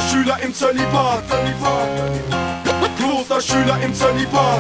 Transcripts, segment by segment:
Schüler im Zölibat. Klosterschüler im Zölibat.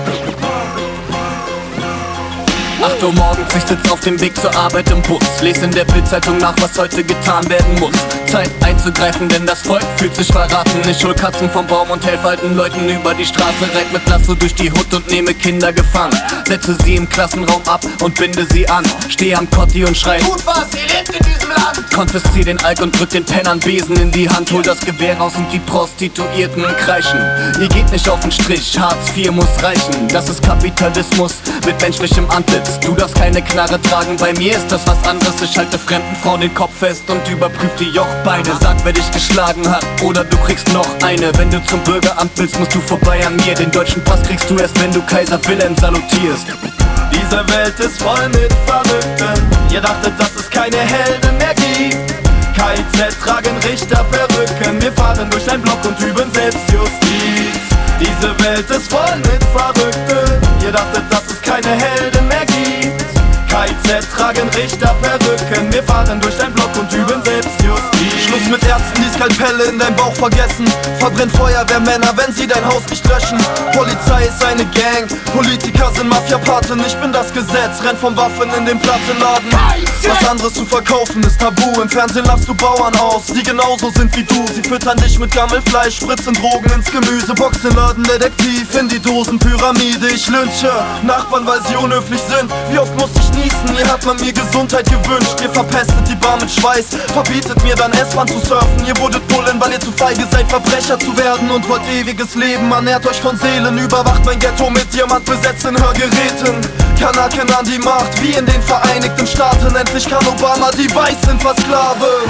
8 Uhr morgens, ich sitz auf dem Weg zur Arbeit im Bus. Les in der Bildzeitung nach, was heute getan werden muss. Zeit einzugreifen, denn das Volk fühlt sich verraten. Ich hol Katzen vom Baum und helf alten Leuten über die Straße. Reit mit Lasso durch die Hut und nehme Kinder gefangen. Setze sie im Klassenraum ab und binde sie an. Steh am Kotti und schrei: tut was, ihr lebt in diesem Land! Konfiszier den Alk und drück den Pennern Besen in die Hand. Hol das Gewehr raus und die Prostituierten kreischen. Ihr geht nicht auf den Strich, Hartz IV muss reichen. Das ist Kapitalismus mit menschlichem Antlitz. Du darfst keine Knarre tragen, bei mir ist das was anderes. Ich halte fremden Frauen den Kopf fest und überprüf die Jochbeine. Sag, wer dich geschlagen hat, oder du kriegst noch eine. Wenn du zum Bürgeramt willst, musst du vorbei an mir. Den deutschen Pass kriegst du erst, wenn du Kaiser Wilhelm salutierst. Diese Welt ist voll mit Verrückten. Ihr dachtet, dass es keine Helden mehr gibt. KIZ tragen Richter Perücken. Wir fahren durch ein Block und üben Selbstjustiz. Diese Welt ist voll mit Verrückten. Ihr dachtet, dass es keine Helden mehr gibt. KIZ tragen Richter Perücken. Wir fahren durch ein Block und üben Selbstjustiz. Schluss mit Ärzten, die Skalpelle in dein Bauch vergessen. Verbrennt Feuerwehrmänner, wenn sie dein Haus nicht löschen. Polizei ist eine Gang, Politiker sind Mafia-Paten. Ich bin das Gesetz, renn von Waffen in den Plattenladen. Was anderes zu verkaufen ist tabu. Im Fernsehen lachst du Bauern aus, die genauso sind wie du. Sie füttern dich mit Gammelfleisch, spritzen Drogen ins Gemüse. Boxenladen, Detektiv, in die Dosenpyramide. Ich lynche Nachbarn, weil sie unhöflich sind. Wie oft muss ich niesen, hier hat man mir Gesundheit gewünscht. Ihr verpestet die Bar mit Schweiß, verbietet mir dann S-Bahn zu surfen. Ihr wurdet Bullen, weil ihr zu feige seid, Verbrecher zu werden. Und wollt ewiges Leben, ernährt euch von Seelen. Überwacht mein Ghetto mit diamantbesetzten Hörgeräten. Kanaken an die Macht, wie in den Vereinigten Staaten. Endlich kann Obama die Weißen versklaven.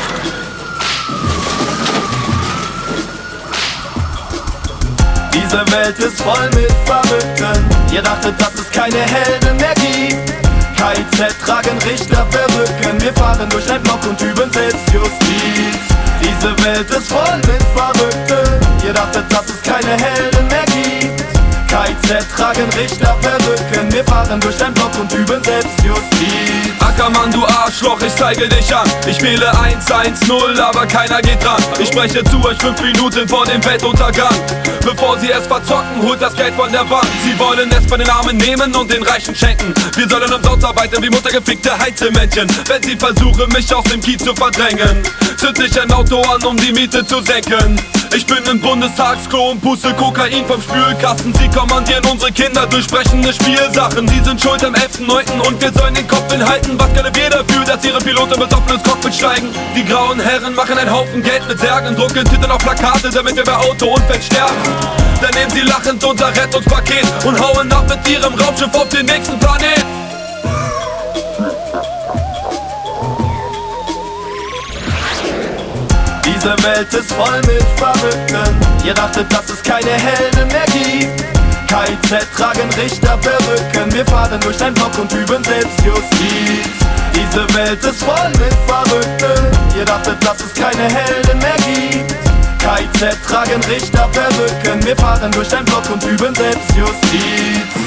Diese Welt ist voll mit Verrückten. Ihr dachtet, dass es keine Helden mehr gibt. KIZ tragen Richter Perücken. Wir fahren durch ein Block und üben Selbstjustiz. Diese Welt ist voll mit Verrückten. Ihr dachtet, dass es keine Helden mehr gibt. KIZ tragen Richter Perücken. Wir fahren durch ein Block und üben Selbstjustiz. Ackermann, du Arschloch, ich zeige dich an. Ich wähle 110, aber keiner geht dran. Ich spreche zu euch 5 Minuten vor dem Weltuntergang. Bevor sie es verzocken, holt das Geld von der Bank. Sie wollen es von den Armen nehmen und den Reichen schenken. Wir sollen umsonst arbeiten wie muttergefickte Heizemännchen. Wenn sie versuchen, mich aus dem Kiez zu verdrängen, zünd ich ein Auto an, um die Miete zu senken. Ich bin im Bundestagsklo und puste Kokain vom Spülkasten. Sie kommandieren unsere Kinder durch sprechende Spielsachen. Sie sind schuld am 11.9. und wir sollen den Kopf hinhalten. Was können wir dafür, dass ihre Piloten besoffen ins Cockpit steigen? Die grauen Herren machen einen Haufen Geld mit Särgen, drucken Titel auf Plakate, damit wir bei Autounfällen sterben. Dann nehmen sie lachend unser Rettungspaket und hauen ab mit ihrem Raumschiff auf den nächsten Planet. Diese Welt ist voll mit Verrückten. Ihr dachtet, dass es keine Helden mehr gibt. KIZ tragen Richter Perücken. Wir fahren durch ein Block und üben Selbstjustiz. Diese Welt ist voll mit Verrückten. Ihr dachtet, dass es keine Helden mehr gibt. KIZ tragen Richter Perücken. Wir fahren durch ein Block und üben Selbstjustiz.